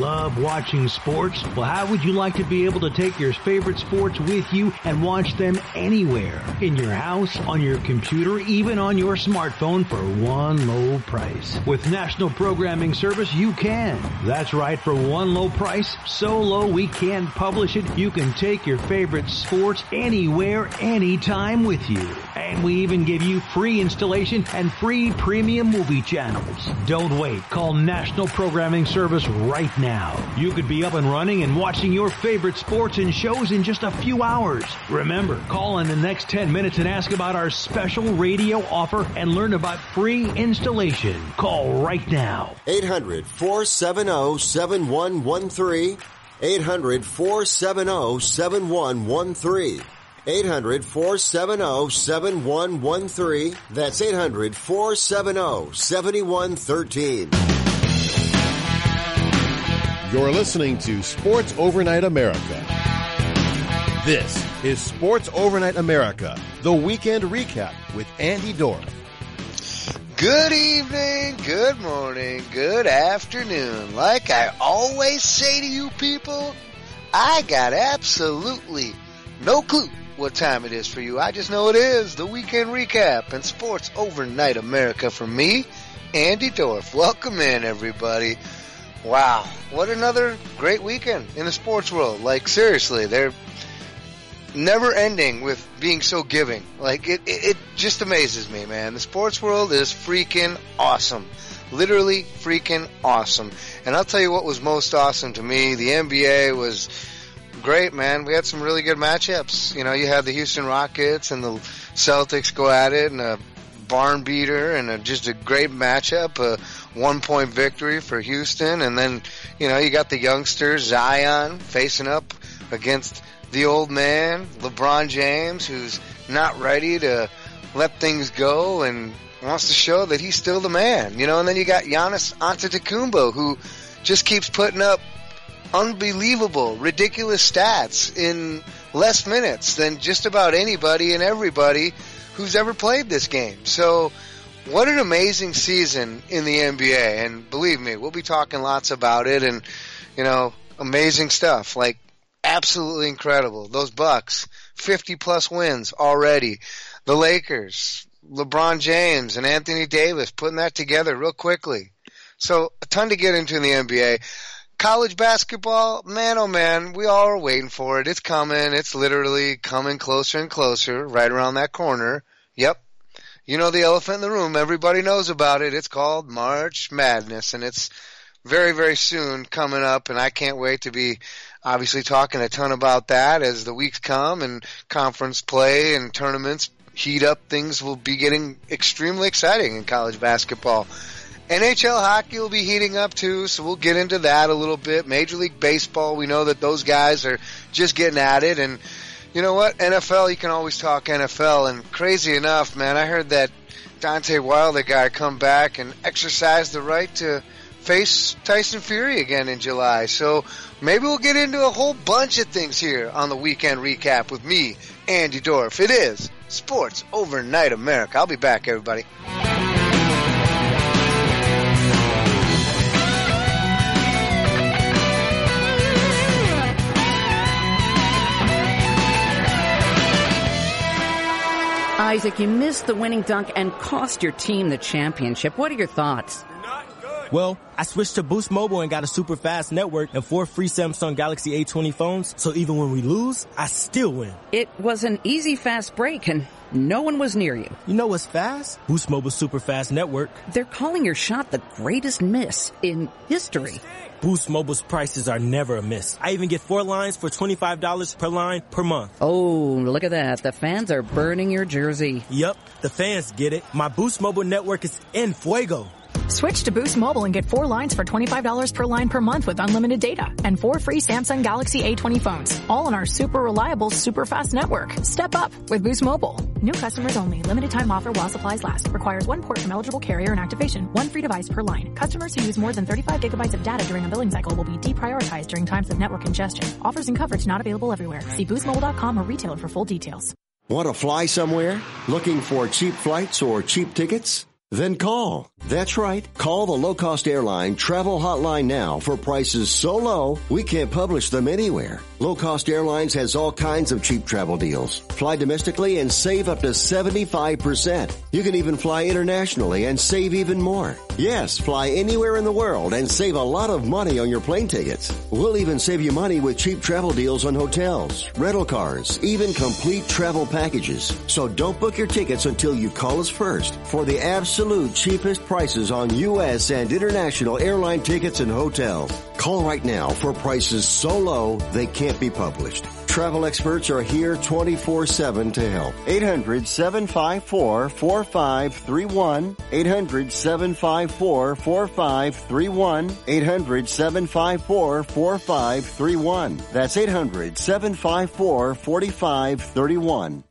love watching sports? Well, how would you like to be able to take your favorite sports with you and watch them anywhere? In your house, on your computer, even on your smartphone for one low price. With National Programming Service, you can. That's right, for one low price, so low we can't publish it, you can take your favorite sports anywhere, anytime with you. And we even give you free installation and free premium movie channels. Don't wait. Call National Programming Service right now. You could be up and running and watching your favorite sports and shows in just a few hours. Remember, call in the next 10 minutes and ask about our special radio offer and learn about free installation. Call right now. 800-470-7113. 800-470-7113. 800-470-7113. That's 800-470-7113. You're listening to Sports Overnight America. This is Sports Overnight America, the weekend recap with Andy Dorff. Good evening, good morning, good afternoon. Like I always say to you people, I got absolutely no clue what time it is for you. I just know it is the weekend recap and Sports Overnight America from me, Andy Dorff. Welcome in, everybody. Wow, what another great weekend in the sports world. Like, seriously, they're never ending with being so giving. Like, it just amazes me, man. The sports world is freaking awesome. Literally freaking awesome. And I'll tell you what was most awesome to me. The NBA was great, man. We had some really good matchups. You know, you had the Houston Rockets and the Celtics go at it, and a barn beater and just a great matchup, a 1-point victory for Houston. And then, you know, you got the youngsters, Zion, facing up against the old man, LeBron James, who's not ready to let things go and wants to show that he's still the man, you know. And then you got Giannis Antetokounmpo, who just keeps putting up unbelievable, ridiculous stats in less minutes than just about anybody and everybody who's ever played this game. So what an amazing season in the NBA. And believe me, we'll be talking lots about it, and, you know, amazing stuff. Like, absolutely incredible. Those Bucks, 50-plus wins already. The Lakers, LeBron James and Anthony Davis putting that together real quickly. So a ton to get into in the NBA. College basketball, man, oh man, we all are waiting for it. It's coming. It's literally coming closer and closer, right around that corner. Yep. You know the elephant in the room. Everybody knows about it. It's called March Madness, and it's very, very soon coming up, and I can't wait to be obviously talking a ton about that as the weeks come and conference play and tournaments heat up. Things will be getting extremely exciting in college basketball. NHL hockey will be heating up too, so we'll get into that a little bit. Major League Baseball, we know that those guys are just getting at it. And you know what? NFL, you can always talk NFL. And crazy enough, man, I heard that Deontay Wilder guy come back and exercise the right to face Tyson Fury again in July. So maybe we'll get into a whole bunch of things here on the weekend recap with me, Andy Dorff. It is Sports Overnight America. I'll be back, everybody. Isaac, you missed the winning dunk and cost your team the championship. What are your thoughts? Well, I switched to Boost Mobile and got a super fast network and 4 free Samsung Galaxy A20 phones, so even when we lose, I still win. It was an easy, fast break, and no one was near you. You know what's fast? Boost Mobile's super fast network. They're calling your shot the greatest miss in history. Boost Mobile's prices are never a miss. I even get 4 lines for $25 per line per month. Oh, look at that. The fans are burning your jersey. Yep, the fans get it. My Boost Mobile network is en fuego. Switch to Boost Mobile and get 4 lines for $25 per line per month with unlimited data and 4 free Samsung Galaxy A20 phones, all on our super reliable, super fast network. Step up with Boost Mobile. New customers only. Limited time offer while supplies last. Requires 1 port from eligible carrier and activation. 1 free device per line. Customers who use more than 35 gigabytes of data during a billing cycle will be deprioritized during times of network congestion. Offers and coverage not available everywhere. See boostmobile.com or retailer for full details. Want to fly somewhere? Looking for cheap flights or cheap tickets? Then call. That's right. Call the low-cost airline travel hotline now for prices so low we can't publish them anywhere. Low-cost airlines has all kinds of cheap travel deals. Fly domestically and save up to 75%. You can even fly internationally and save even more. Yes, fly anywhere in the world and save a lot of money on your plane tickets. We'll even save you money with cheap travel deals on hotels, rental cars, even complete travel packages. So don't book your tickets until you call us first for the absolute cheapest prices on U.S. and international airline tickets and hotels. Call right now for prices so low they can't be published. Travel experts are here 24/7 to help. 800-754-4531. 800-754-4531. 800-754-4531. That's 800-754-4531.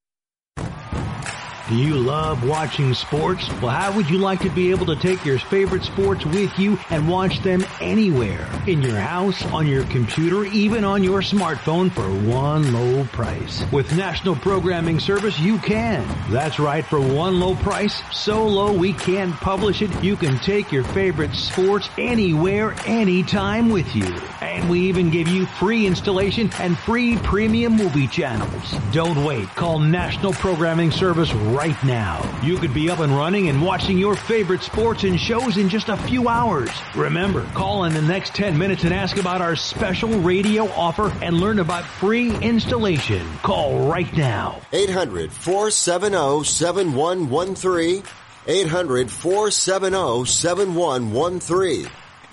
Do you love watching sports? Well, how would you like to be able to take your favorite sports with you and watch them anywhere? In your house, on your computer, even on your smartphone for one low price. With National Programming Service, you can. That's right, for one low price, so low we can't publish it, you can take your favorite sports anywhere, anytime with you. And we even give you free installation and free premium movie channels. Don't wait. Call National Programming Service right now. You could be up and running and watching your favorite sports and shows in just a few hours. Remember, call in the next 10 minutes and ask about our special radio offer and learn about free installation. Call right now. 800-470-7113. 800-470-7113.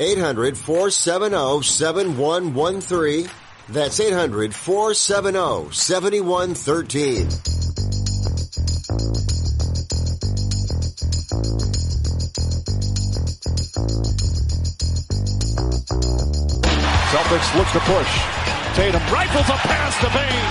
800-470-7113. That's 800-470-7113. Celtics looks to push. Tatum rifles a pass to Bane.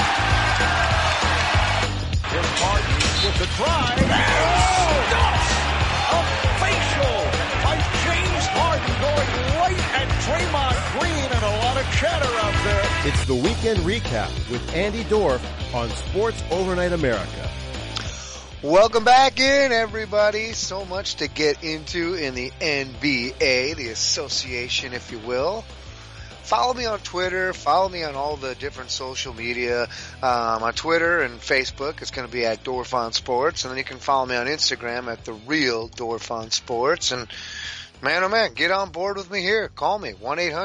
Here's Harden with the drive. Stuff! A facial by James Harden going right at Draymond Green, and a lot of chatter out there. It's the Weekend Recap with Andy Dorff on Sports Overnight America. Welcome back in, everybody. So much to get into in the NBA, the association, if you will. Follow me on Twitter. Follow me on all the different social media. On Twitter and Facebook, it's going to be at Dorff on Sports. And then you can follow me on Instagram at The Real Dorff on Sports. And man, oh man, get on board with me here. Call me,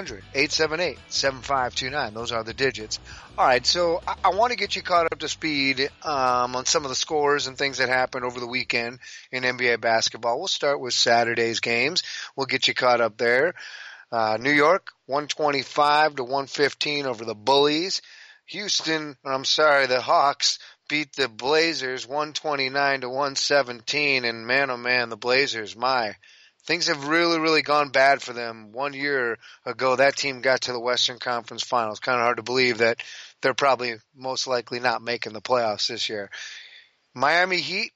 1-800-878-7529. Those are the digits. All right, so I want to get you caught up to speed on some of the scores and things that happened over the weekend in NBA basketball. We'll start with Saturday's games. We'll get you caught up there. New York, 125-115 over the Bullies. The Hawks beat the Blazers 129-117. And man, oh man, the Blazers, things have really, really gone bad for them. 1 year ago, that team got to the Western Conference Finals. Kind of hard to believe that they're probably most likely not making the playoffs this year. Miami Heat,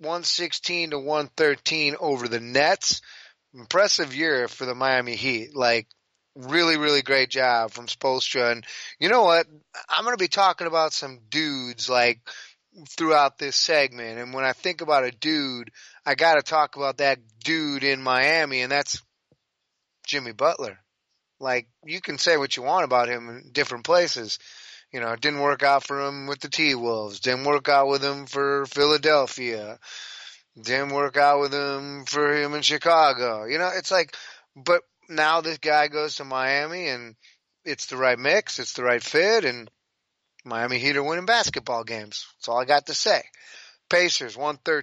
116-113 over the Nets. Impressive year for the Miami Heat. Really, really great job from Spoelstra. And you know what? I'm going to be talking about some dudes throughout this segment. And when I think about a dude, I got to talk about that dude in Miami, and that's Jimmy Butler. You can say what you want about him in different places. You know, it didn't work out for him with the T-Wolves. Didn't work out with him for Philadelphia. Didn't work out with him for him in Chicago. You know, but now this guy goes to Miami, and it's the right mix, it's the right fit, and Miami Heat are winning basketball games. That's all I got to say. Pacers,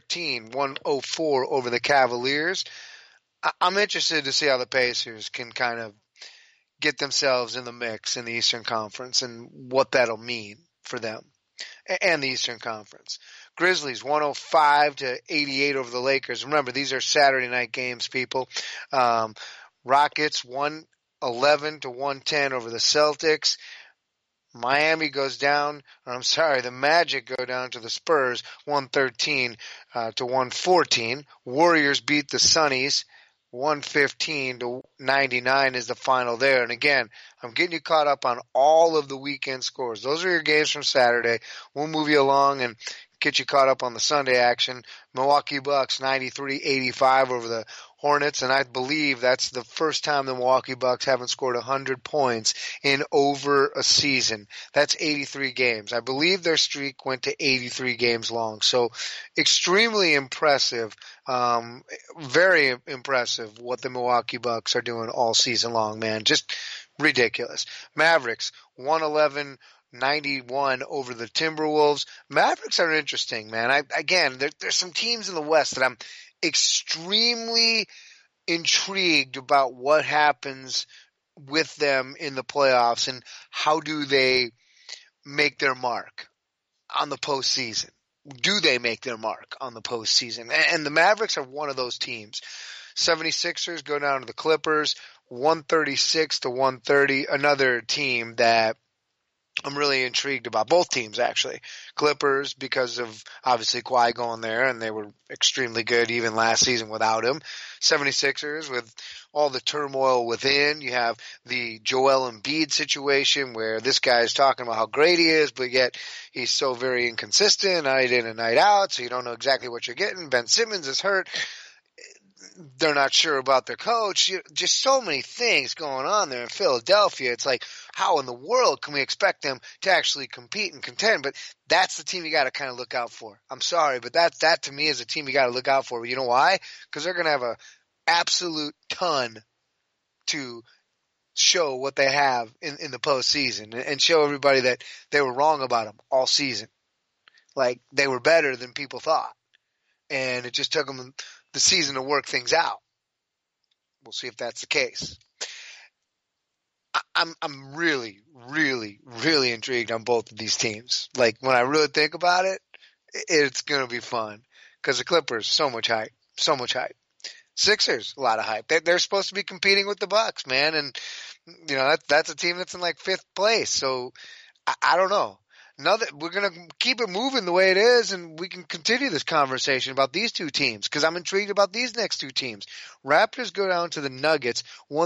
113-104 over the Cavaliers. I'm interested to see how the Pacers can kind of get themselves in the mix in the Eastern Conference and what that'll mean for them and the Eastern Conference. Grizzlies, 105-88 over the Lakers. Remember, these are Saturday night games, people. Rockets, 111-110 over the Celtics. The Magic go down to the Spurs, 113-114. Warriors beat the Sunnies, 115-99 is the final there. And again, I'm getting you caught up on all of the weekend scores. Those are your games from Saturday. We'll move you along and get you caught up on the Sunday action. Milwaukee Bucks 93-85 over the Hornets, and I believe that's the first time the Milwaukee Bucks haven't scored 100 points in over a season. That's 83 games. I believe their streak went to 83 games long. So extremely impressive, very impressive what the Milwaukee Bucks are doing all season long, man. Just ridiculous. Mavericks 111-91 over the Timberwolves. Mavericks are interesting, man. There's some teams in the West that I'm extremely intrigued about what happens with them in the playoffs and how do they make their mark on the postseason. Do they make their mark on the postseason? And the Mavericks are one of those teams. 76ers go down to the Clippers, 136-130, another team that I'm really intrigued about. Both teams, actually. Clippers, because of obviously Kawhi going there, and they were extremely good even last season without him. 76ers, with all the turmoil within. You have the Joel Embiid situation where this guy is talking about how great he is, but yet he's so very inconsistent, night in and night out, so you don't know exactly what you're getting. Ben Simmons is hurt. They're not sure about their coach. Just so many things going on there in Philadelphia. It's like, how in the world can we expect them to actually compete and contend? But that's the team you got to kind of look out for. I'm sorry, but that to me is a team you got to look out for. You know why? Because they're going to have a absolute ton to show what they have in the postseason and show everybody that they were wrong about them all season. Like, they were better than people thought. And it just took them the season to work things out. We'll see if that's the case. I'm really, really, really intrigued on both of these teams. Like, when I really think about it, it's going to be fun. Because the Clippers, so much hype. So much hype. Sixers, a lot of hype. They're supposed to be competing with the Bucks, man. And, you know, that's a team that's in like 5th place. So, I don't know. Now that we're going to keep it moving the way it is, and we can continue this conversation about these two teams, because I'm intrigued about these next two teams. Raptors go down to the Nuggets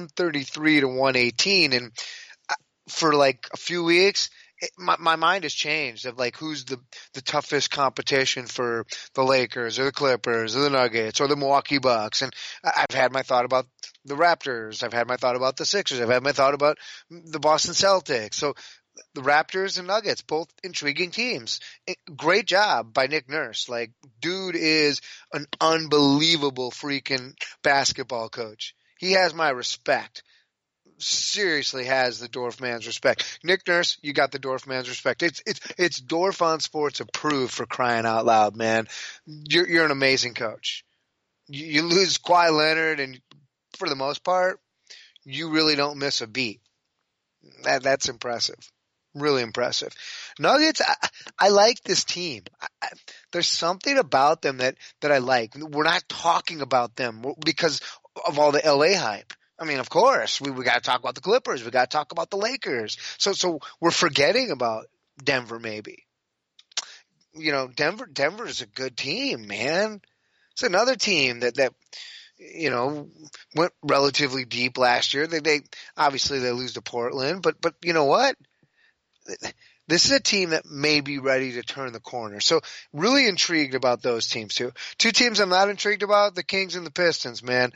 133-118, and for like a few weeks, my mind has changed of like who's the toughest competition for the Lakers or the Clippers or the Nuggets or the Milwaukee Bucks. And I've had my thought about the Raptors. I've had my thought about the Sixers. I've had my thought about the Boston Celtics. So the Raptors and Nuggets, both intriguing teams. Great job by Nick Nurse. Like, dude is an unbelievable freaking basketball coach. He has my respect. Seriously has the Dorf man's respect. Nick Nurse, you got the Dorf man's respect. It's Dorf on Sports approved, for crying out loud, man. You're an amazing coach. You lose Kawhi Leonard, and for the most part, you really don't miss a beat. That's impressive. Really impressive. Nuggets, I like this team. There's something about them that I like. We're not talking about them because of all the LA hype. I mean, of course, we got to talk about the Clippers. We got to talk about the Lakers. So we're forgetting about Denver maybe. You know, Denver is a good team, man. It's another team that you know, went relatively deep last year. They obviously they lose to Portland, but you know what? This is a team that may be ready to turn the corner. So really intrigued about those teams too. Two teams I'm not intrigued about, the Kings and the Pistons, man.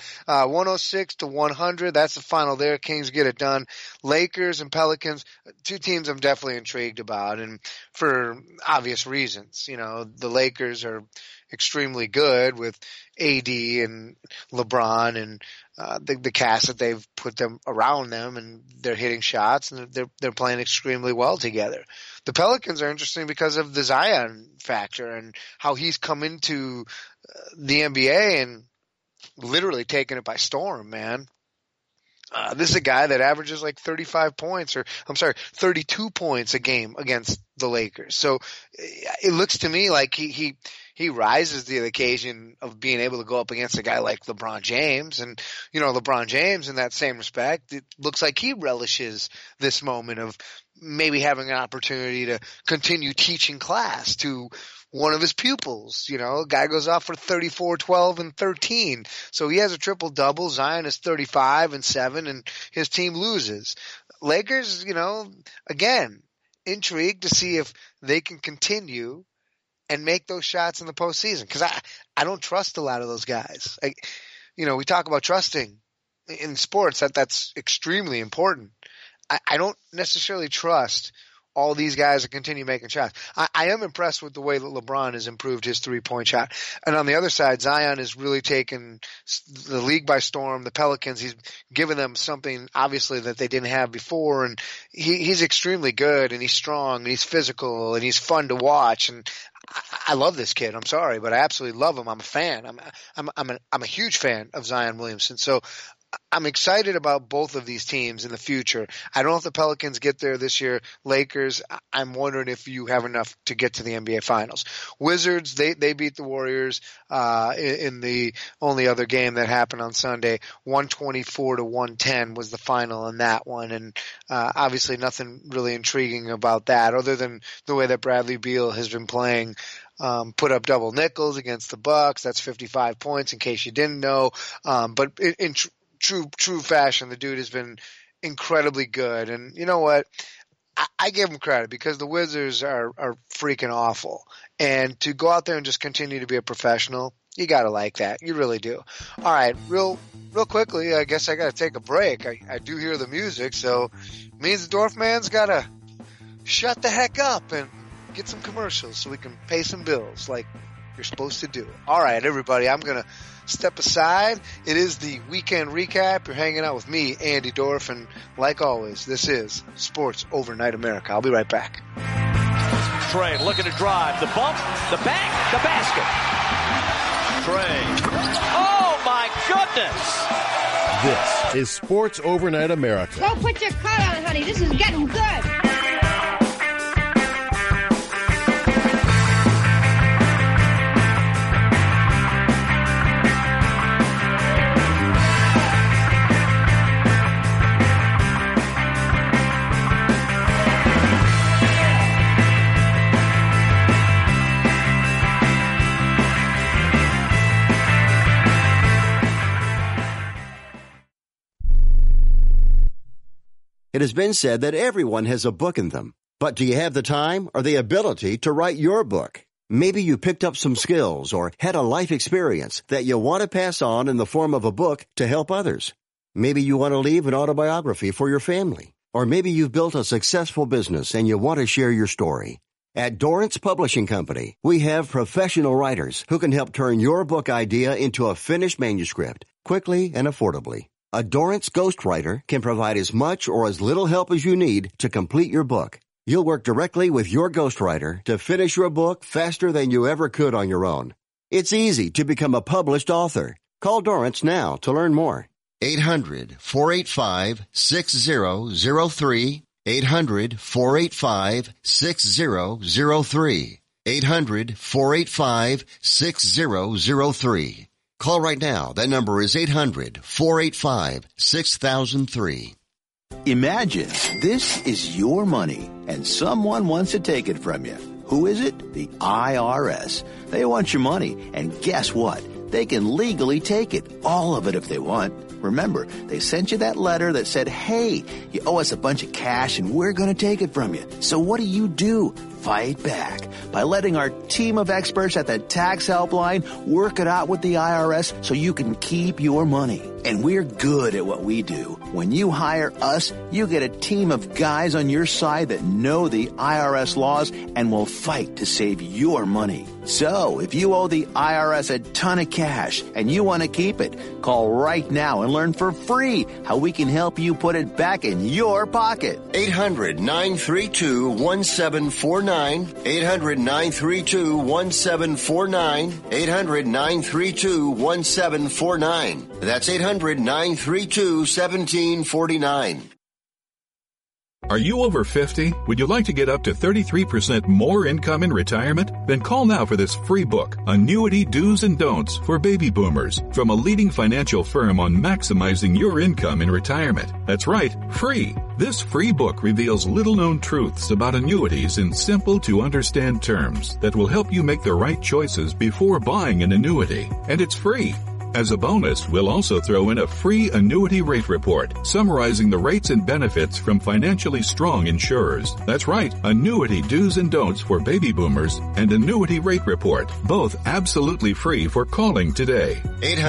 106-100. That's the final there. Kings get it done. Lakers and Pelicans, two teams I'm definitely intrigued about, and for obvious reasons. You know, the Lakers are extremely good with AD and LeBron and the cast that they've put them around them, and they're hitting shots and they're playing extremely well together. The Pelicans are interesting because of the Zion factor and how he's come into the NBA and literally taken it by storm, man. This is a guy that averages like 32 points a game against the Lakers. So it looks to me like he rises to the occasion of being able to go up against a guy like LeBron James. And, you know, LeBron James, in that same respect, it looks like he relishes this moment of maybe having an opportunity to continue teaching class to one of his pupils. You know, a guy goes off for 34, 12, and 13. So he has a triple-double. Zion is 35 and 7, and his team loses. Lakers, you know, again, intrigued to see if they can continue and make those shots in the postseason. Because I don't trust a lot of those guys. We talk about trusting in sports. That's extremely important. I don't necessarily trust all these guys to continue making shots. I am impressed with the way that LeBron has improved his three-point shot. And on the other side, Zion has really taken the league by storm. The Pelicans, he's given them something obviously that they didn't have before. And he's extremely good, and he's strong, and he's physical, and he's fun to watch. And I love this kid. I'm sorry, but I absolutely love him. I'm a fan. I'm a huge fan of Zion Williamson. So I'm excited about both of these teams in the future. I don't know if the Pelicans get there this year. Lakers, I'm wondering if you have enough to get to the NBA Finals. Wizards, they beat the Warriors in the only other game that happened on Sunday. 124-110 was the final in that one, and obviously nothing really intriguing about that other than the way that Bradley Beal has been playing. Put up double nickels against the Bucks. That's 55 points in case you didn't know. But in true fashion, the dude has been incredibly good. And you know what? I give him credit because the Wizards are freaking awful. And to go out there and just continue to be a professional, you got to like that. You really do. All right. Real quickly, I guess I got to take a break. I do hear the music. So it means the Dorfman's got to shut the heck up and get some commercials so we can pay some bills like you're supposed to do. All right, everybody, I'm going to step aside. It is the weekend recap. You're hanging out with me, Andy Dorf, and like always, this is Sports Overnight America. I'll be right back. Trey looking to drive. The bump, the bank, the basket. Trey. Oh, my goodness. This is Sports Overnight America. Go put your coat on, honey. This is getting good. It has been said that everyone has a book in them. But do you have the time or the ability to write your book? Maybe you picked up some skills or had a life experience that you want to pass on in the form of a book to help others. Maybe you want to leave an autobiography for your family. Or maybe you've built a successful business and you want to share your story. At Dorrance Publishing Company, we have professional writers who can help turn your book idea into a finished manuscript quickly and affordably. A Dorrance ghostwriter can provide as much or as little help as you need to complete your book. You'll work directly with your ghostwriter to finish your book faster than you ever could on your own. It's easy to become a published author. Call Dorrance now to learn more. 800-485-6003. 800-485-6003. 800-485-6003. Call right now. That number is 800-485-6003. Imagine this is your money and someone wants to take it from you. Who is it? The IRS. They want your money, and guess what? They can legally take it, all of it if they want. Remember, they sent you that letter that said, hey, you owe us a bunch of cash and we're going to take it from you. So what do? Fight back by letting our team of experts at the Tax Helpline work it out with the IRS so you can keep your money. And we're good at what we do. When you hire us, you get a team of guys on your side that know the IRS laws and will fight to save your money. So, if you owe the IRS a ton of cash and you want to keep it, call right now and learn for free how we can help you put it back in your pocket. 800-932-1749. 800-932-1749. 800-932-1749. That's 800-932-1749. Are you over 50? Would you like to get up to 33% more income in retirement? Then call now for this free book, Annuity Do's and Don'ts for Baby Boomers, from a leading financial firm on maximizing your income in retirement. That's right, free. This free book reveals little-known truths about annuities in simple-to-understand terms that will help you make the right choices before buying an annuity. And it's free. As a bonus, we'll also throw in a free annuity rate report summarizing the rates and benefits from financially strong insurers. That's right, annuity do's and don'ts for baby boomers and annuity rate report, both absolutely free for calling today.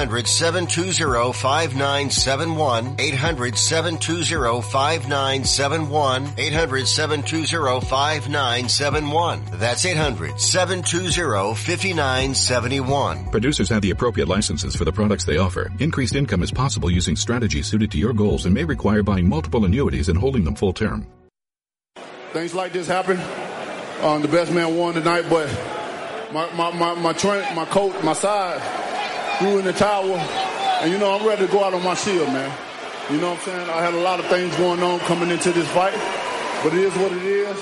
800-720-5971. 800-720-5971. 800-720-5971. That's 800-720-5971. Producers have the appropriate licenses for the products they offer. Increased income is possible using strategies suited to your goals and may require buying multiple annuities and holding them full term. Things like this happen. The best man won tonight, but my coach, my side, grew in the tower, and I'm ready to go out on my shield, man. You know what I'm saying? I had a lot of things going on coming into this fight, but it is what it is.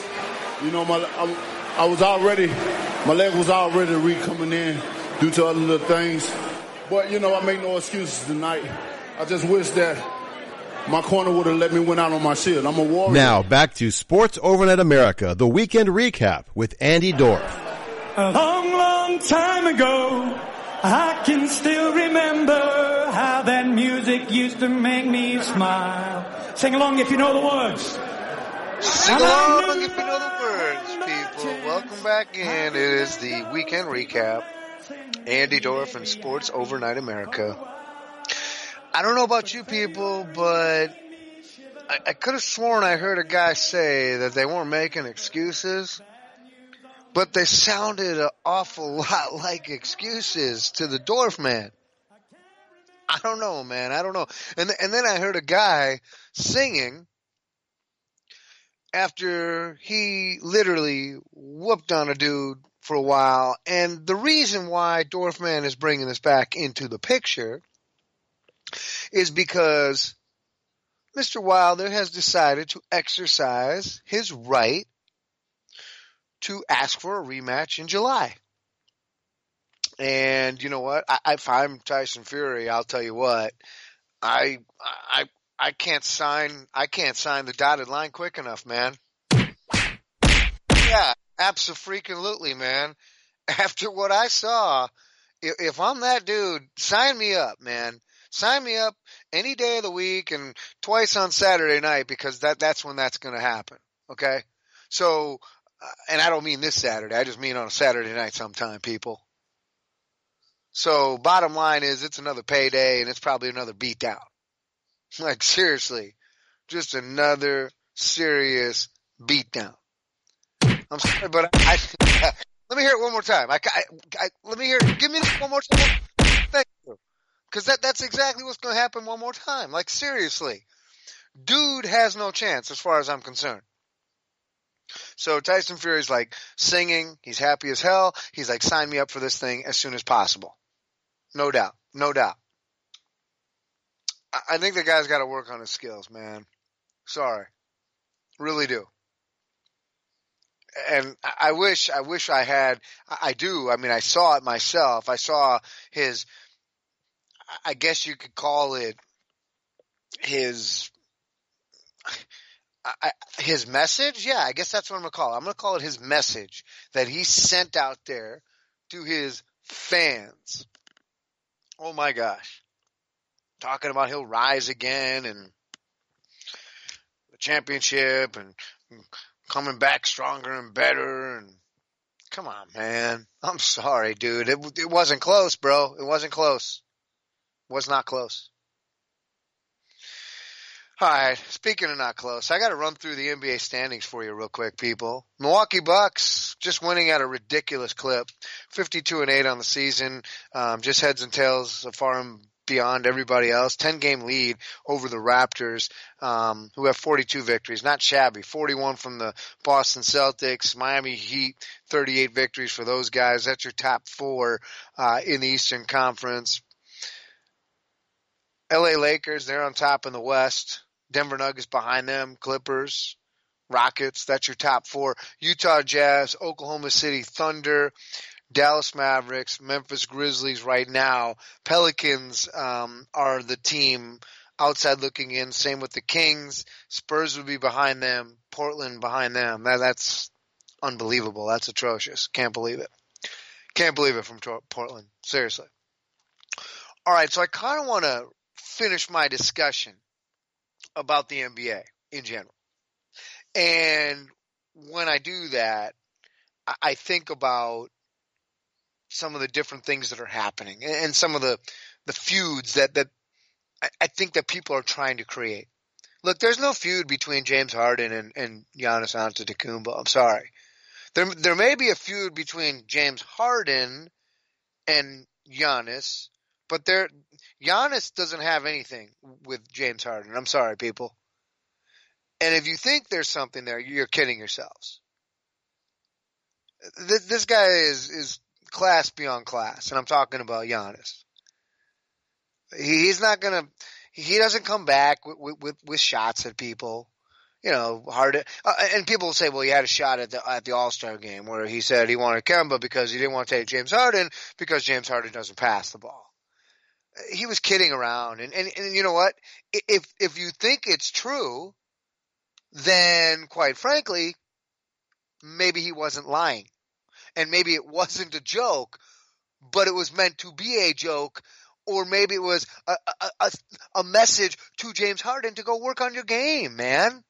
My leg was already coming in due to other little things. But, I make no excuses tonight. I just wish that my corner would have let me win out on my shield. I'm a warrior. Now, back to Sports Overnight America, the weekend recap with Andy Dorff. A long, long time ago, I can still remember how that music used to make me smile. Sing along if you know the words. Sing along if you know the words, people. Welcome back in. It is the weekend recap. Andy Dorff and Sports Overnight America. I don't know about you people, but I could have sworn I heard a guy say that they weren't making excuses, but they sounded an awful lot like excuses to the Dorff man. I don't know, man. I don't know. And then I heard a guy singing after he literally whooped on a dude for a while. And the reason why Dorfman is bringing this back into the picture is because Mr. Wilder has decided to exercise his right to ask for a rematch in July. And you know what? If I'm Tyson Fury, I'll tell you what, I can't sign the dotted line quick enough, man. Yeah. Abso-freaking-lutely, man. After what I saw, if I'm that dude, sign me up, man. Sign me up any day of the week and twice on Saturday night because that's when that's going to happen, okay? So, and I don't mean this Saturday. I just mean on a Saturday night sometime, people. So, bottom line is it's another payday and it's probably another beatdown. Like, seriously. Just another serious beatdown. I'm sorry, but let me hear it one more time. Let me hear it. Give me this one more time. Thank you. Because that's exactly what's going to happen one more time. Like, seriously. Dude has no chance as far as I'm concerned. So Tyson Fury's like singing. He's happy as hell. He's like, sign me up for this thing as soon as possible. No doubt. No doubt. I think the guy's got to work on his skills, man. Sorry. Really do. And I wish I had, I do. I mean, I saw it myself. I saw his, I guess you could call it his message. Yeah, I guess that's what I'm going to call it. I'm going to call it his message that he sent out there to his fans. Oh my gosh. Talking about he'll rise again and the championship and coming back stronger and better. And come on, man. I'm sorry, dude. It wasn't close, bro. It wasn't close. It was not close. All right. Speaking of not close, I got to run through the NBA standings for you real quick, people. Milwaukee Bucks just winning at a ridiculous clip, 52-8 on the season. Just heads and tails so far and beyond everybody else. 10-game lead over the Raptors, who have 42 victories. Not shabby. 41 from the Boston Celtics. Miami Heat, 38 victories for those guys. That's your top four in the Eastern Conference. LA Lakers, they're on top in the West. Denver Nuggets behind them. Clippers, Rockets, that's your top four. Utah Jazz, Oklahoma City Thunder, Dallas Mavericks, Memphis Grizzlies right now. Pelicans are the team outside looking in. Same with the Kings. Spurs would be behind them. Portland behind them. That's unbelievable. That's atrocious. Can't believe it. Can't believe it from Portland. Seriously. All right, so I kind of want to finish my discussion about the NBA in general. And when I do that, I think about some of the different things that are happening and some of the feuds that I think that people are trying to create. Look, there's no feud between James Harden and Giannis Antetokounmpo. I'm sorry. There may be a feud between James Harden and Giannis, but Giannis doesn't have anything with James Harden. I'm sorry, people. And if you think there's something there, you're kidding yourselves. This guy is class beyond class, and I'm talking about Giannis. He's not gonna. He doesn't come back with shots at people. You know, Harden, and people will say, well, he had a shot at the All-Star game where he said he wanted Kemba because he didn't want to take James Harden because James Harden doesn't pass the ball. He was kidding around, and you know what? If you think it's true, then quite frankly, maybe he wasn't lying, and maybe it wasn't a joke, but it was meant to be a joke. Or maybe it was a message to James Harden to go work on your game, man.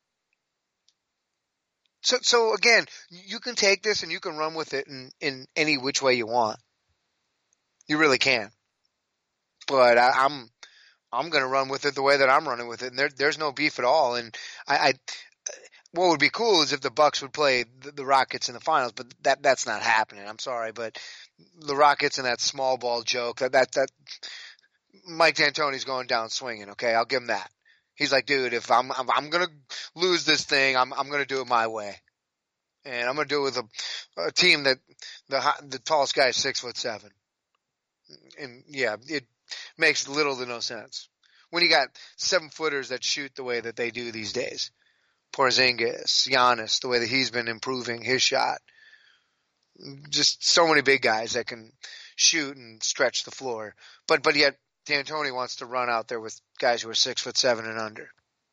So again, you can take this and you can run with it in any which way you want. You really can. But I'm going to run with it the way that I'm running with it, and there's no beef at all. And what would be cool is if the Bucks would play the Rockets in the finals, but that's not happening. I'm sorry, but the Rockets and that small ball joke, that Mike D'Antoni's going down swinging. Okay, I'll give him that. He's like, dude, if I'm gonna lose this thing, I'm gonna do it my way, and I'm gonna do it with a team that the tallest guy is 6'7", and yeah, it makes little to no sense when you got 7-footers that shoot the way that they do these days. Porzingis, Giannis, the way that he's been improving his shot. Just so many big guys that can shoot and stretch the floor, but yet D'Antoni wants to run out there with guys who are 6'7" and under.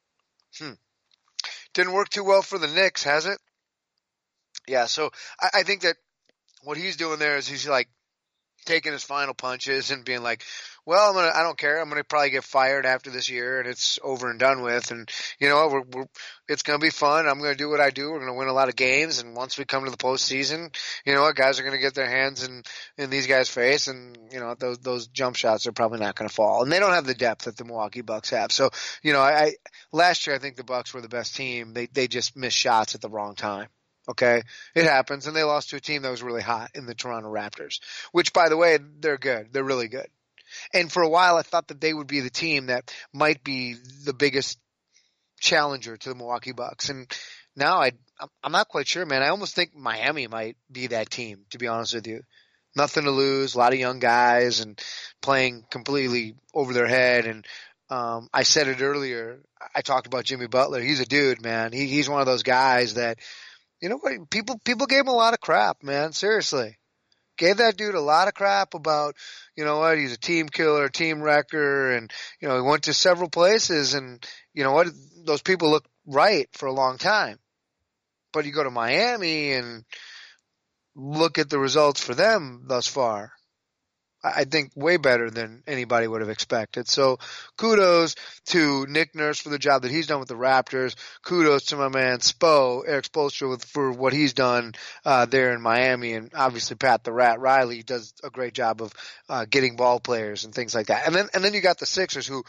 Didn't work too well for the Knicks, has it? Yeah, so I think that what he's doing there is he's like taking his final punches and being like, well, I don't care. I'm going to probably get fired after this year and it's over and done with. And you know what? It's going to be fun. I'm going to do what I do. We're going to win a lot of games. And once we come to the postseason, you know what? Guys are going to get their hands in these guys' face. And, you know, those jump shots are probably not going to fall. And they don't have the depth that the Milwaukee Bucks have. So, you know, last year I think the Bucks were the best team. They just missed shots at the wrong time. Okay, it happens, and they lost to a team that was really hot in the Toronto Raptors, which, by the way, they're good. They're really good. And for a while, I thought that they would be the team that might be the biggest challenger to the Milwaukee Bucks. And now I'm not quite sure, man. I almost think Miami might be that team, to be honest with you. Nothing to lose, a lot of young guys, and playing completely over their head. And I said it earlier. I talked about Jimmy Butler. He's a dude, man. He's one of those guys that – you know what? People gave him a lot of crap, man. Seriously. Gave that dude a lot of crap about, you know what, he's a team killer, team wrecker, and, you know, he went to several places, and, you know what, those people look right for a long time. But you go to Miami and look at the results for them thus far. I think way better than anybody would have expected. So kudos to Nick Nurse for the job that he's done with the Raptors. Kudos to my man Eric Spoelstra for what he's done there in Miami. And obviously Pat the Rat Riley does a great job of getting ball players and things like that. And then you got the Sixers who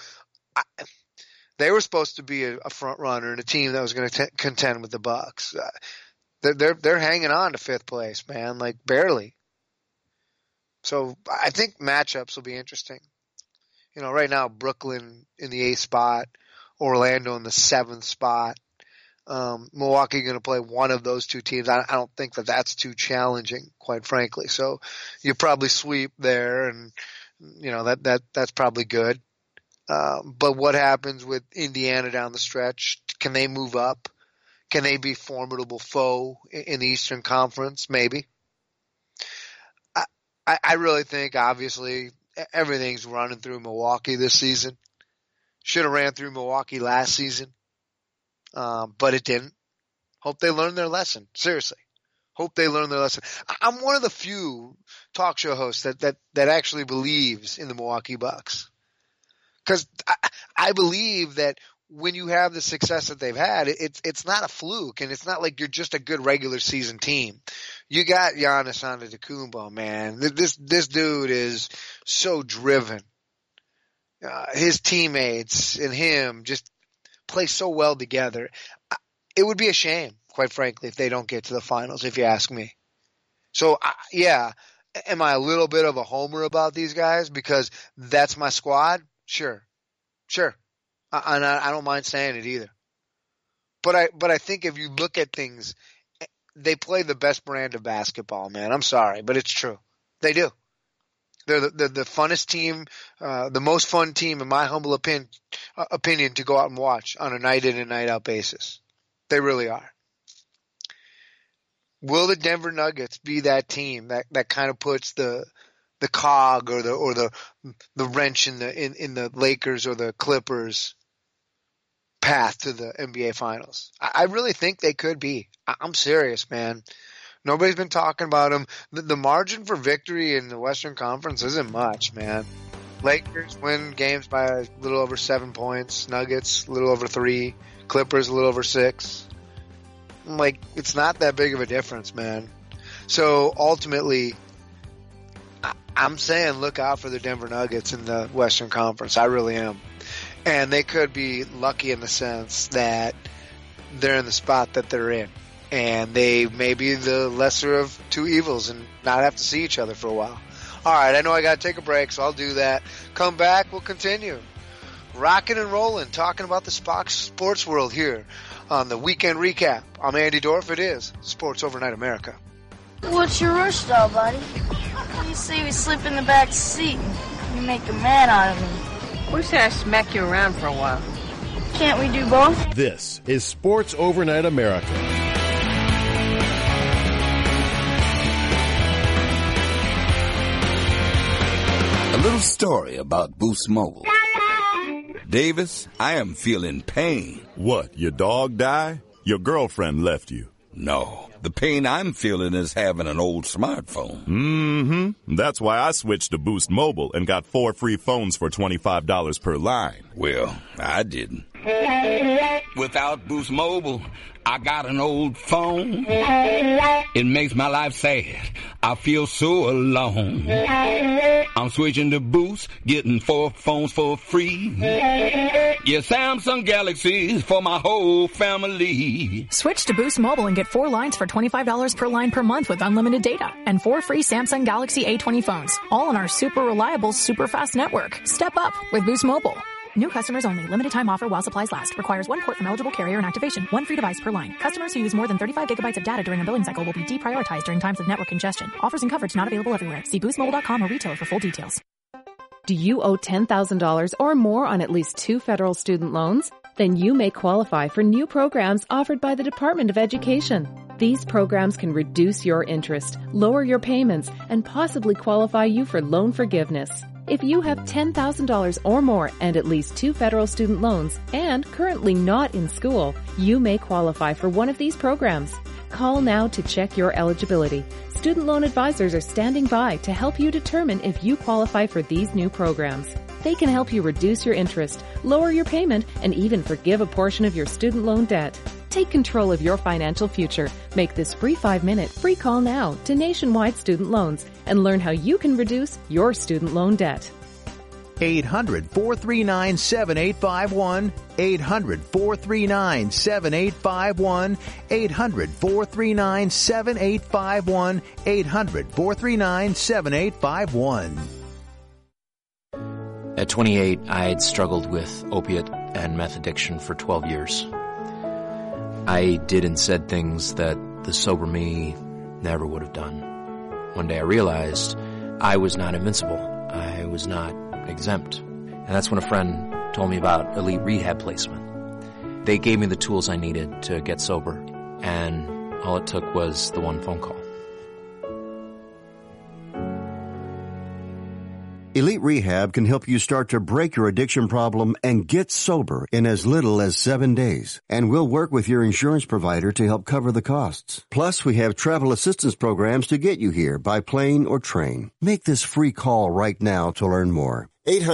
they were supposed to be a front runner and a team that was going to contend with the Bucks. They're hanging on to fifth place, man, like barely. So I think matchups will be interesting. You know, right now Brooklyn in the 8th spot, Orlando in the 7th spot. Milwaukee going to play one of those two teams. I don't think that that's too challenging, quite frankly. So you probably sweep there, and you know that's probably good. But what happens with Indiana down the stretch? Can they move up? Can they be formidable foe in the Eastern Conference? Maybe. I really think, obviously, everything's running through Milwaukee this season. Should have ran through Milwaukee last season, but it didn't. Hope they learned their lesson. Seriously. Hope they learn their lesson. I'm one of the few talk show hosts that actually believes in the Milwaukee Bucks. Because I believe that when you have the success that they've had, it's not a fluke, and it's not like you're just a good regular season team. You got Giannis Antetokounmpo, man. This dude is so driven. His teammates and him just play so well together. It would be a shame, quite frankly, if they don't get to the finals, if you ask me. So, yeah, am I a little bit of a homer about these guys because that's my squad? Sure. And I don't mind saying it either. But I think if you look at things, they play the best brand of basketball, man. I'm sorry, but it's true. They do. They're the funnest team, the most fun team, in my humble opinion, to go out and watch on a night in and night out basis. They really are. Will the Denver Nuggets be that team that kind of puts the cog or the wrench in the Lakers or the Clippers path to the NBA Finals? I really think they could be. I'm serious, man. Nobody's been talking about them. The margin for victory in the Western Conference isn't much, man. Lakers win games by a little over 7 points. Nuggets a little over 3. Clippers a little over 6. Like, it's not that big of a difference, man. So ultimately, I'm saying look out for the Denver Nuggets in the Western Conference. I really am. And they could be lucky in the sense that they're in the spot that they're in. And they may be the lesser of two evils and not have to see each other for a while. All right, I know I got to take a break, so I'll do that. Come back, we'll continue. Rocking and rolling, talking about the sports world here on the Weekend Recap. I'm Andy Dorff. It is Sports Overnight America. What's your rush, though, buddy? You say we slip in the back seat and you make a man out of me. We say I smack you around for a while. Can't we do both? This is Sports Overnight America. A little story about Boost Mobile. Davis, I am feeling pain. What, your dog died? Your girlfriend left you? No, the pain I'm feeling is having an old smartphone. Mm-hmm. That's why I switched to Boost Mobile and got 4 free phones for $25 per line. Well, I didn't. Without Boost Mobile, I got an old phone. It makes my life sad. I feel so alone. I'm switching to Boost, getting 4 phones for free. Yeah, Samsung Galaxies for my whole family. Switch to Boost Mobile and get 4 lines for $25 per line per month with unlimited data and 4 free Samsung Galaxy A20 phones, all on our super reliable, super fast network. Step up with Boost Mobile. New customers only. Limited time offer while supplies last. Requires 1 port from eligible carrier and activation. 1 free device per line. Customers who use more than 35 gigabytes of data during a billing cycle will be deprioritized during times of network congestion. Offers and coverage not available everywhere. See boostmobile.com or retailer for full details. Do you owe $10,000 or more on at least 2 federal student loans? Then you may qualify for new programs offered by the Department of Education. These programs can reduce your interest, lower your payments, and possibly qualify you for loan forgiveness. If you have $10,000 or more and at least 2 federal student loans and currently not in school, you may qualify for one of these programs. Call now to check your eligibility. Student loan advisors are standing by to help you determine if you qualify for these new programs. They can help you reduce your interest, lower your payment, and even forgive a portion of your student loan debt. Take control of your financial future. Make this free 5-minute free call now to Nationwide Student Loans and learn how you can reduce your student loan debt. 800-439-7851. 800-439-7851. 800-439-7851. 800-439-7851. At 28, I had struggled with opiate and meth addiction for 12 years. I did and said things that the sober me never would have done. One day I realized I was not invincible. I was not exempt. And that's when a friend told me about Elite Rehab Placement. They gave me the tools I needed to get sober, and all it took was the one phone call. Elite Rehab can help you start to break your addiction problem and get sober in as little as 7 days. And we'll work with your insurance provider to help cover the costs. Plus, we have travel assistance programs to get you here by plane or train. Make this free call right now to learn more.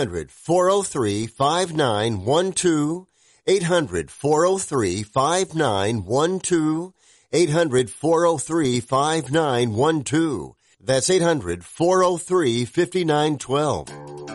800-403-5912. 800-403-5912. 800-403-5912. That's 800-403-5912.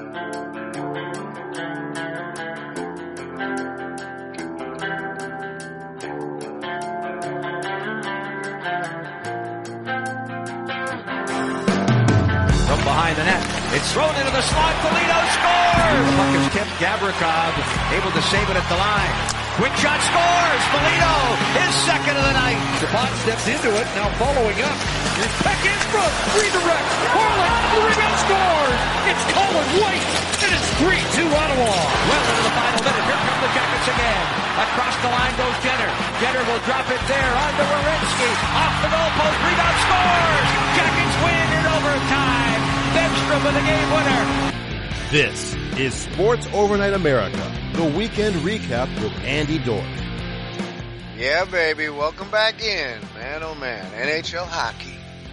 From behind the net, it's thrown into the slot. Polito scores! The puck is kept. Gavrikov able to save it at the line. Quick shot scores! Polito, his second of the night. Dupont steps into it, now following up. Here's Peck in front, redirect. Harlan, the rebound scores! It's Colin White, and it's 3-2 Ottawa. Well into the final minute, here come the Jackets again. Across the line goes Jenner. Jenner will drop it there, on to Werenski. Off the goalpost, rebound scores! Jackets win in overtime. Bemstrom with the game winner. This is Sports Overnight America, the weekend recap with Andy Dorf. Yeah, baby. Welcome back in. Man, oh man. NHL hockey.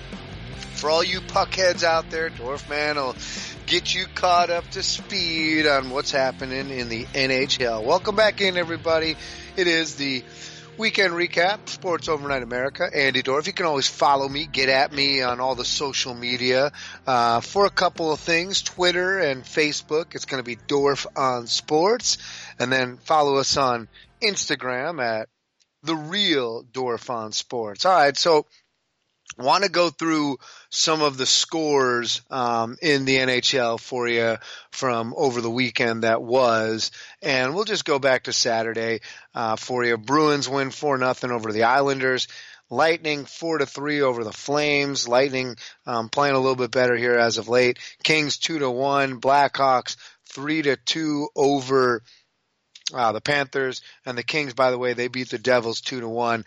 For all you puckheads out there, Dorfman will get you caught up to speed on what's happening in the NHL. Welcome back in, everybody. It is the weekend recap, Sports Overnight America. Andy Dorf. You can always follow me, get at me on all the social media for a couple of things, Twitter and Facebook. It's going to be Dorf on Sports. And then follow us on Instagram at The Real Dorf on Sports. All right, so want to go through some of the scores in the NHL for you from over the weekend that was, and we'll just go back to Saturday for you. Bruins win 4-0 over the Islanders. Lightning 4-3 over the Flames. Lightning playing a little bit better here as of late. Kings 2-1. Blackhawks 3-2 over the Panthers. And the Kings, by the way, they beat the Devils 2-1.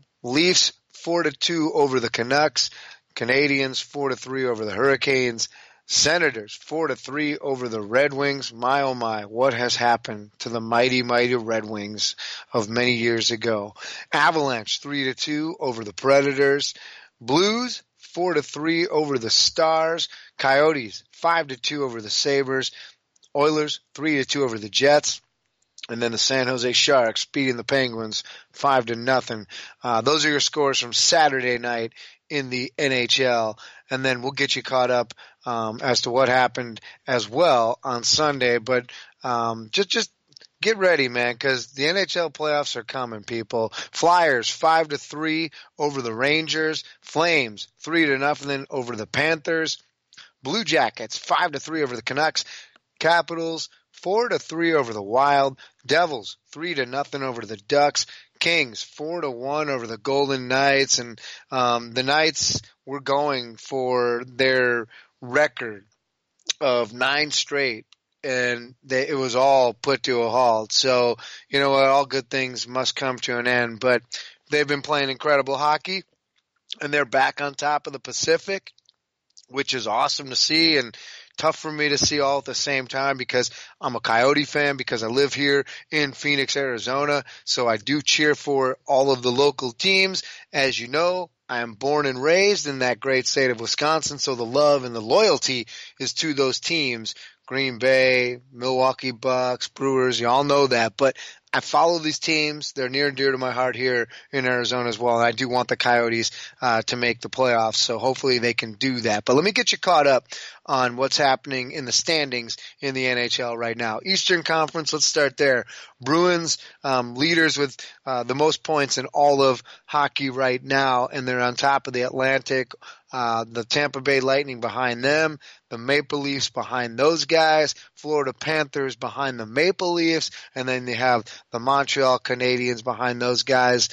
Leafs 4-2 over the Canucks. Canadians 4-3 over the Hurricanes. Senators 4-3 over the Red Wings. My oh my, what has happened to the mighty, mighty Red Wings of many years ago? Avalanche 3-2 over the Predators. Blues 4-3 over the Stars. Coyotes 5-2 over the Sabres. Oilers 3-2 over the Jets. And then the San Jose Sharks beating the Penguins 5-0. Those are your scores from Saturday night in the NHL. And then we'll get you caught up as to what happened as well on Sunday. But just get ready, man, because the NHL playoffs are coming, people. Flyers 5-3 over the Rangers. Flames 3-0 over the Panthers. Blue Jackets 5-3 over the Canucks. Capitals 4-3 over the Wild. Devils 3-0 over the Ducks. Kings 4-1 over the Golden Knights. And the Knights were going for their record of 9 straight, and it was all put to a halt. So, you know what, all good things must come to an end. But they've been playing incredible hockey, and they're back on top of the Pacific, which is awesome to see, and tough for me to see all at the same time because I'm a Coyote fan, because I live here in Phoenix, Arizona. So I do cheer for all of the local teams. As you know, I am born and raised in that great state of Wisconsin. So the love and the loyalty is to those teams. Green Bay, Milwaukee Bucks, Brewers, you all know that. But I follow these teams. They're near and dear to my heart here in Arizona as well. And I do want the Coyotes to make the playoffs. So hopefully they can do that. But let me get you caught up on what's happening in the standings in the NHL right now. Eastern Conference, let's start there. Bruins, leaders with the most points in all of hockey right now, and they're on top of the Atlantic. The Tampa Bay Lightning behind them, the Maple Leafs behind those guys, Florida Panthers behind the Maple Leafs, and then they have the Montreal Canadiens behind those guys.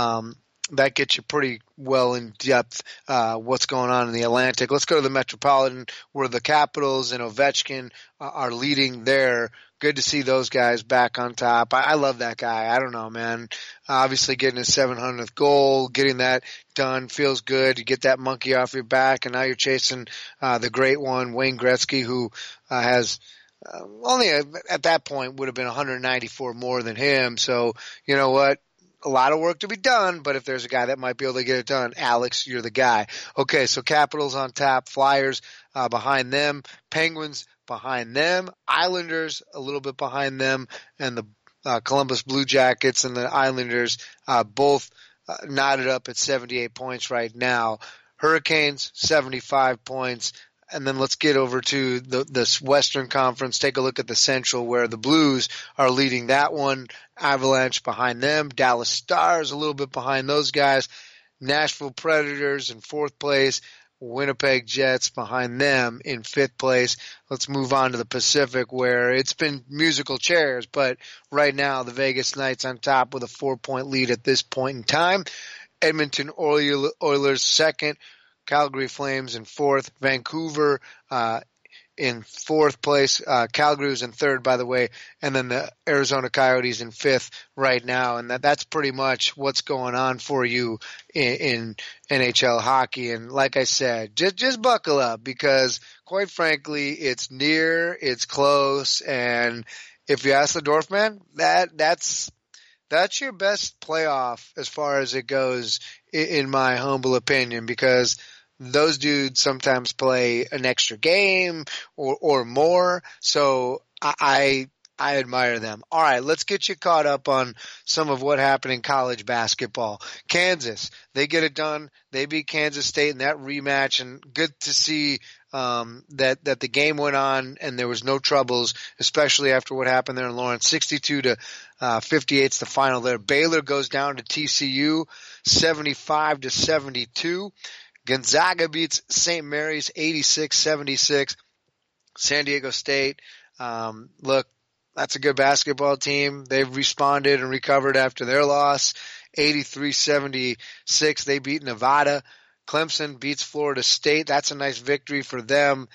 That gets you pretty well in depth what's going on in the Atlantic. Let's go to the Metropolitan, where the Capitals and Ovechkin are leading their good to see those guys back on top. I love that guy. I don't know, man. Obviously getting his 700th goal, getting that done feels good. You get that monkey off your back, and now you're chasing the great one, Wayne Gretzky, who has only at that point would have been 194 more than him. So, you know what? A lot of work to be done, but if there's a guy that might be able to get it done, Alex, you're the guy. Okay, so Capitals on top, Flyers behind them, Penguins behind them, Islanders a little bit behind them, and the Columbus Blue Jackets and the Islanders both knotted up at 78 points right now. Hurricanes, 75 points. And then let's get over to this Western Conference. Take a look at the Central, where the Blues are leading that one. Avalanche behind them. Dallas Stars a little bit behind those guys. Nashville Predators in 4th place. Winnipeg Jets behind them in 5th place. Let's move on to the Pacific, where it's been musical chairs, but right now the Vegas Knights on top with a 4-point lead at this point in time. Edmonton Oilers 2nd. Calgary Flames in 4th, Vancouver in 4th place, Calgary was in 3rd, by the way, and then the Arizona Coyotes in 5th right now, and that's pretty much what's going on for you in NHL hockey. And like I said, just buckle up, because quite frankly, it's near, it's close, and if you ask the Dorfman, that's your best playoff as far as it goes, in my humble opinion, because those dudes sometimes play an extra game or more. So I admire them. All right, let's get you caught up on some of what happened in college basketball. Kansas, they get it done. They beat Kansas State in that rematch, and good to see that the game went on and there was no troubles, especially after what happened there in Lawrence. 62-58 is the final there. Baylor goes down to TCU, 75-72. Gonzaga beats St. Mary's 86-76. San Diego State, look, that's a good basketball team. They've responded and recovered after their loss. 83-76, they beat Nevada. Clemson beats Florida State. That's a nice victory for them.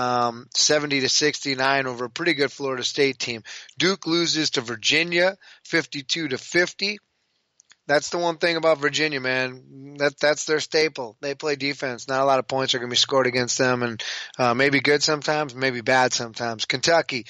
70-69 over a pretty good Florida State team. Duke loses to Virginia, 52-50. That's the one thing about Virginia, man. That's their staple. They play defense. Not a lot of points are going to be scored against them, and maybe good sometimes, maybe bad sometimes. Kentucky,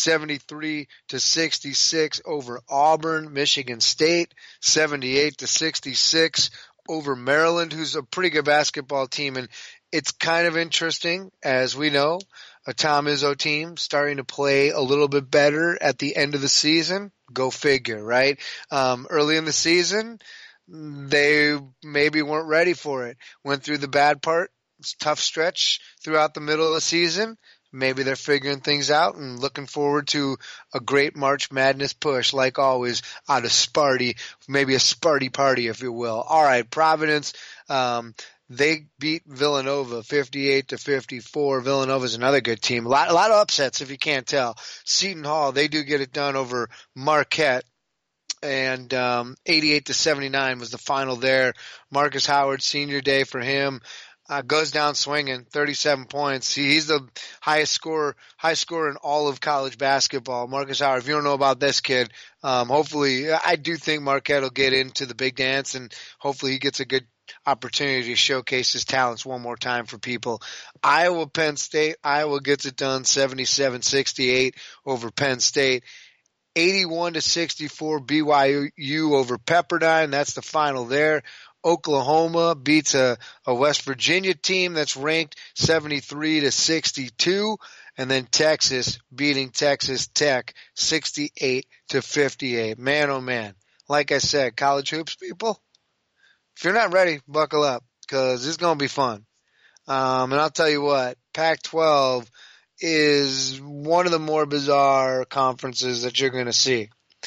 73-66 over Auburn. Michigan State, 78-66 over Maryland, who's a pretty good basketball team. And it's kind of interesting, as we know, a Tom Izzo team starting to play a little bit better at the end of the season. Go figure, right? Early in the season, they maybe weren't ready for it. Went through the bad part, tough stretch throughout the middle of the season. Maybe they're figuring things out and looking forward to a great March Madness push, like always, out of Sparty, maybe a Sparty party, if you will. All right, Providence, they beat Villanova 58-54. Villanova's another good team. A lot of upsets, if you can't tell. Seton Hall, they do get it done over Marquette. And 88-79 was the final there. Marcus Howard, senior day for him. Goes down swinging, 37 points. He's the high scorer in all of college basketball. Marcus Howard, if you don't know about this kid, hopefully, I do think Marquette will get into the big dance, and hopefully he gets a good opportunity to showcase his talents one more time for people. Iowa, Penn State. Iowa gets it done, 77-68 over Penn State. 81-64 BYU over Pepperdine. That's the final there. Oklahoma beats a West Virginia team that's ranked 73-62. And then Texas beating Texas Tech 68-58. Man, oh man. Like I said, college hoops people, if you're not ready, buckle up, because it's going to be fun. And I'll tell you what, Pac-12 is one of the more bizarre conferences that you're going to see.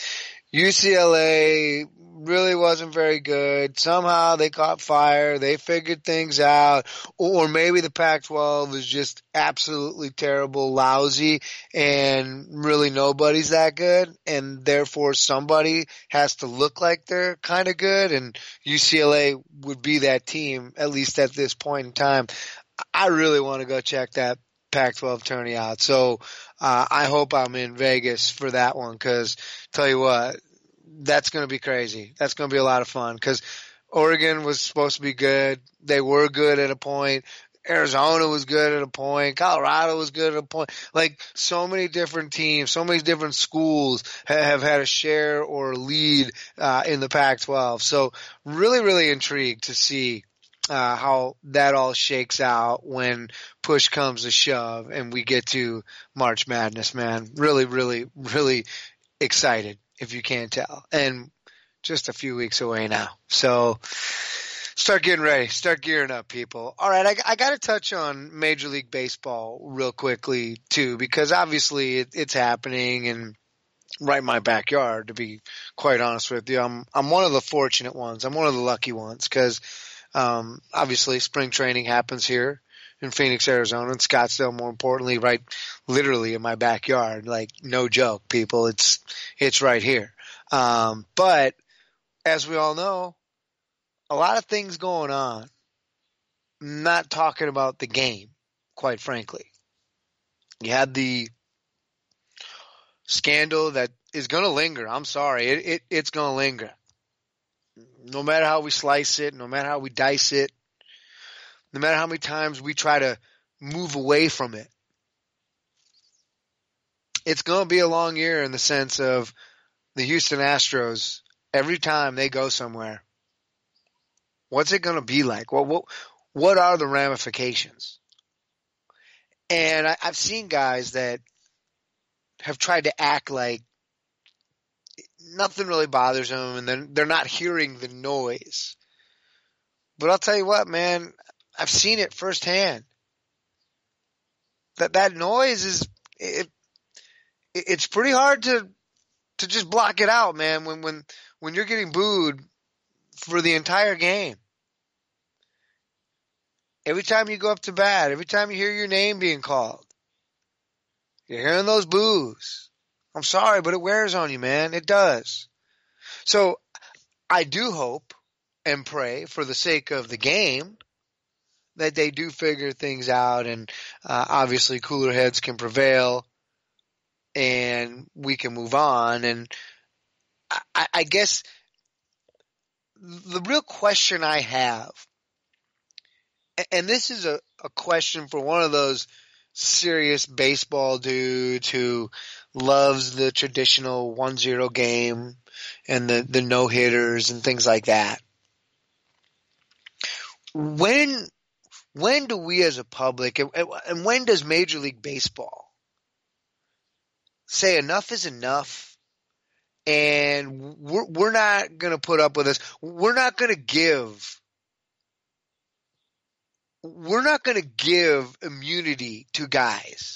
UCLA really wasn't very good. Somehow they caught fire. They figured things out. Or maybe the Pac-12 is just absolutely terrible, lousy, and really nobody's that good. And therefore somebody has to look like they're kind of good. And UCLA would be that team, at least at this point in time. I really want to go check that Pac-12 tourney out. So I hope I'm in Vegas for that one, because tell you what, that's going to be crazy. That's going to be a lot of fun, because Oregon was supposed to be good. They were good at a point. Arizona was good at a point. Colorado was good at a point. Like, so many different teams, so many different schools have had a share or lead in the Pac-12. So really, really intrigued to see how that all shakes out when push comes to shove and we get to March Madness, man. Really, really, really excited, if you can't tell. And just a few weeks away now. So start getting ready. Start gearing up, people. All right, I got to touch on Major League Baseball real quickly, too, because obviously it's happening and right in my backyard, to be quite honest with you. I'm one of the fortunate ones. I'm one of the lucky ones, because obviously spring training happens here in Phoenix, Arizona, and Scottsdale, more importantly, right literally in my backyard. Like, no joke, people. It's right here. But as we all know, a lot of things going on. I'm not talking about the game, quite frankly. You had the scandal that is going to linger. I'm sorry. It's going to linger. No matter how we slice it, no matter how we dice it, no matter how many times we try to move away from it, it's going to be a long year in the sense of the Houston Astros. Every time they go somewhere, what's it going to be like? What are the ramifications? And I've seen guys that have tried to act like nothing really bothers them, and then they're not hearing the noise. But I'll tell you what, man, I've seen it firsthand. That noise is it's pretty hard to just block it out, man. When you're getting booed for the entire game, every time you go up to bat, every time you hear your name being called, you're hearing those boos. I'm sorry, but it wears on you, man. It does. So I do hope and pray, for the sake of the game, that they do figure things out, and obviously cooler heads can prevail and we can move on. And I guess the real question I have, and this is a question for one of those serious baseball dudes who loves the traditional 1-0 game and the no-hitters and things like that. When do we as a public, and when does Major League Baseball say enough is enough, and we're not going to put up with this? We're not going to give immunity to guys.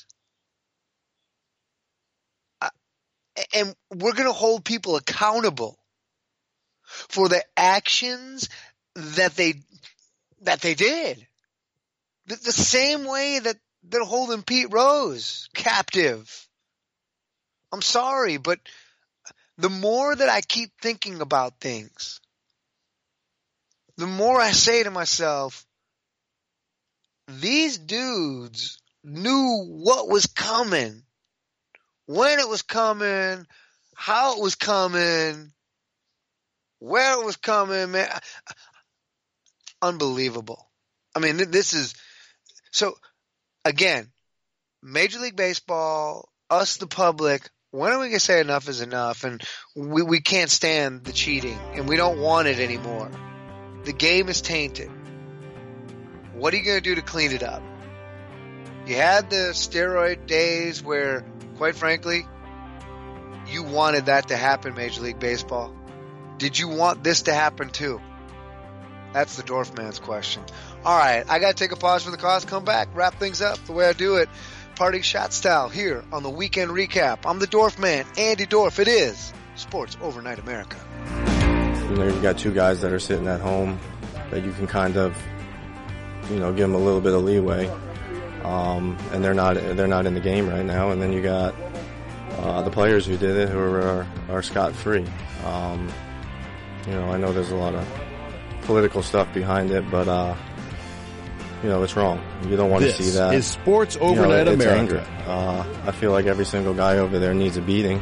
And we're going to hold people accountable for the actions that they did. The same way that they're holding Pete Rose captive. I'm sorry, but the more that I keep thinking about things, the more I say to myself, these dudes knew what was coming, when it was coming, how it was coming, where it was coming, man. Unbelievable. I mean, this is – so, again, Major League Baseball, us the public, when are we going to say enough is enough? And we can't stand the cheating, and we don't want it anymore. The game is tainted. What are you going to do to clean it up? You had the steroid days where, quite frankly, you wanted that to happen, Major League Baseball. Did you want this to happen too? That's the Dorfman's question. All right, I got to take a pause for the cause, come back, wrap things up the way I do it. Party shot style here on the Weekend Recap. I'm the Dorfman, Andy Dorf. It is Sports Overnight America. You've got two guys that are sitting at home that you can kind of, give them a little bit of leeway. And they're not in the game right now. And then you got the players who did it who are scot-free. I know there's a lot of political stuff behind it, but it's wrong. You don't want to see that. This is Sports Overnight America. I feel like every single guy over there needs a beating.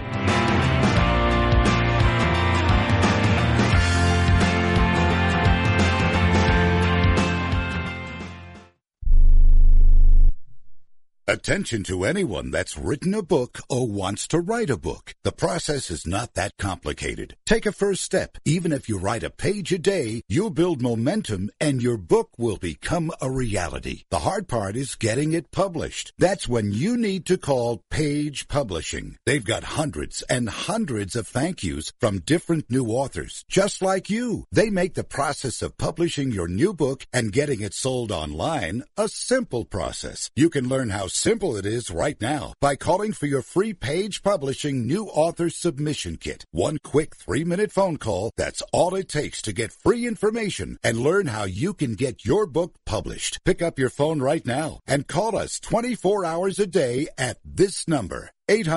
Attention to anyone that's written a book or wants to write a book. The process is not that complicated. Take a first step. Even if you write a page a day, you'll build momentum and your book will become a reality. The hard part is getting it published. That's when you need to call Page Publishing. They've got hundreds and hundreds of thank yous from different new authors, just like you. They make the process of publishing your new book and getting it sold online a simple process. You can learn how simple it is right now by calling for your free Page Publishing New Author Submission Kit. One quick 3-minute phone call, that's all it takes to get free information and learn how you can get your book published. Pick up your phone right now and call us 24 hours a day at this number.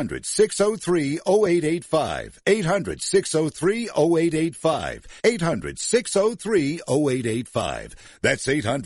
800-603-0885. 800-603-0885. 800-603-0885. That's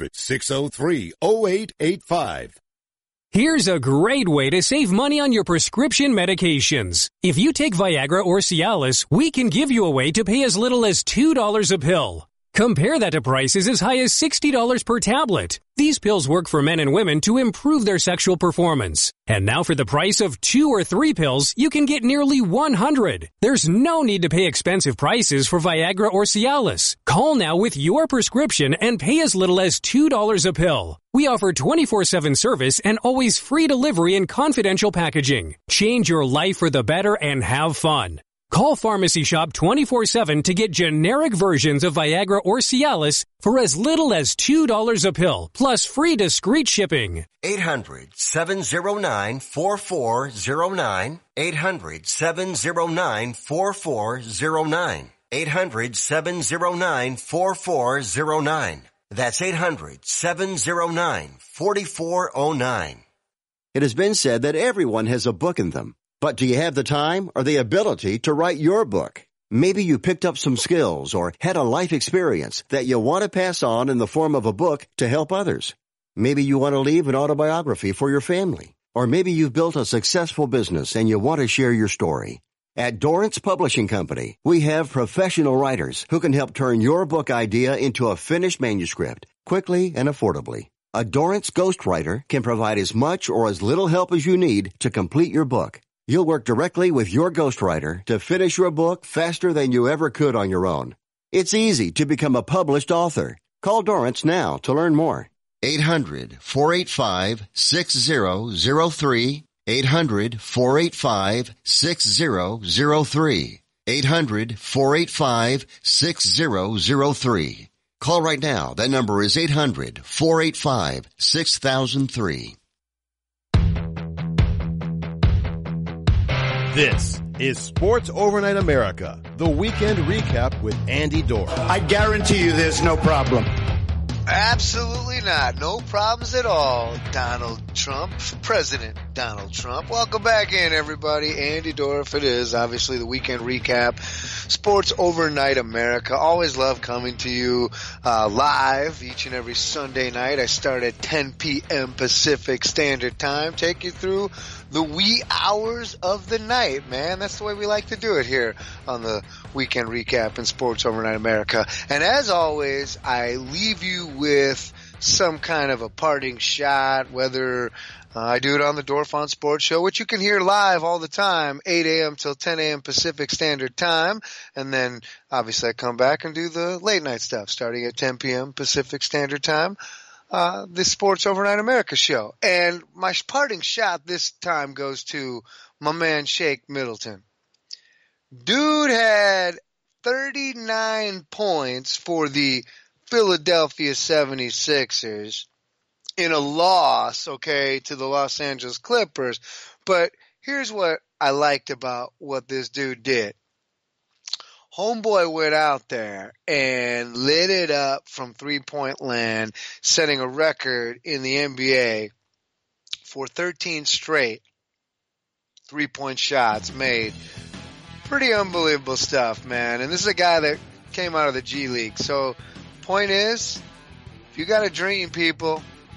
800-603-0885. Here's a great way to save money on your prescription medications. If you take Viagra or Cialis, we can give you a way to pay as little as $2 a pill. Compare that to prices as high as $60 per tablet. These pills work for men and women to improve their sexual performance. And now for the price of 2 or 3 pills, you can get nearly 100. There's no need to pay expensive prices for Viagra or Cialis. Call now with your prescription and pay as little as $2 a pill. We offer 24/7 service and always free delivery and confidential packaging. Change your life for the better and have fun. Call Pharmacy Shop 24/7 to get generic versions of Viagra or Cialis for as little as $2 a pill, plus free discreet shipping. 800-709-4409. 800-709-4409. 800-709-4409. That's 800-709-4409. It has been said that everyone has a book in them. But do you have the time or the ability to write your book? Maybe you picked up some skills or had a life experience that you want to pass on in the form of a book to help others. Maybe you want to leave an autobiography for your family. Or maybe you've built a successful business and you want to share your story. At Dorrance Publishing Company, we have professional writers who can help turn your book idea into a finished manuscript quickly and affordably. A Dorrance ghostwriter can provide as much or as little help as you need to complete your book. You'll work directly with your ghostwriter to finish your book faster than you ever could on your own. It's easy to become a published author. Call Dorrance now to learn more. 800-485-6003. 800-485-6003. 800-485-6003. Call right now. That number is 800-485-6003. This is Sports Overnight America, the weekend recap with Andy Dorr. I guarantee you there's no problem. Absolutely not. No problems at all. Donald Trump, President Donald Trump. Welcome back in, everybody. Andy Dorff it is. Obviously, the weekend recap. Sports Overnight America. Always love coming to you live each and every Sunday night. I start at 10 p.m. Pacific Standard Time. Take you through the wee hours of the night, man. That's the way we like to do it here on the weekend recap in Sports Overnight America. And as always, I leave you with some kind of a parting shot, whether I do it on the Dorff on Sports Show, which you can hear live all the time, 8 a.m. till 10 a.m. Pacific Standard Time. And then obviously I come back and do the late night stuff starting at 10 p.m. Pacific Standard Time. The Sports Overnight America show. And my parting shot this time goes to my man Shake Middleton. Dude had 39 points for the Philadelphia 76ers in a loss, okay, to the Los Angeles Clippers. But here's what I liked about what this dude did. Homeboy went out there and lit it up from three-point land, setting a record in the NBA for 13 straight three-point shots made. Pretty unbelievable stuff, man. And this is a guy that came out of the G League. So, point is, if you got a dream, people,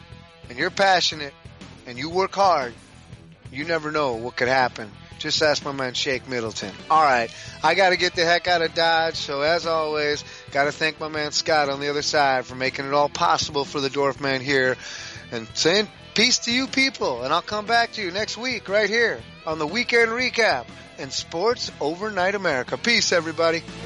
and you're passionate and you work hard, you never know what could happen. Just ask my man Shake Middleton. All right, I got to get the heck out of Dodge, so as always, got to thank my man Scott on the other side for making it all possible for the Dwarf Man here, and saying peace to you people, and I'll come back to you next week right here on the Weekend Recap and Sports Overnight America. Peace, everybody.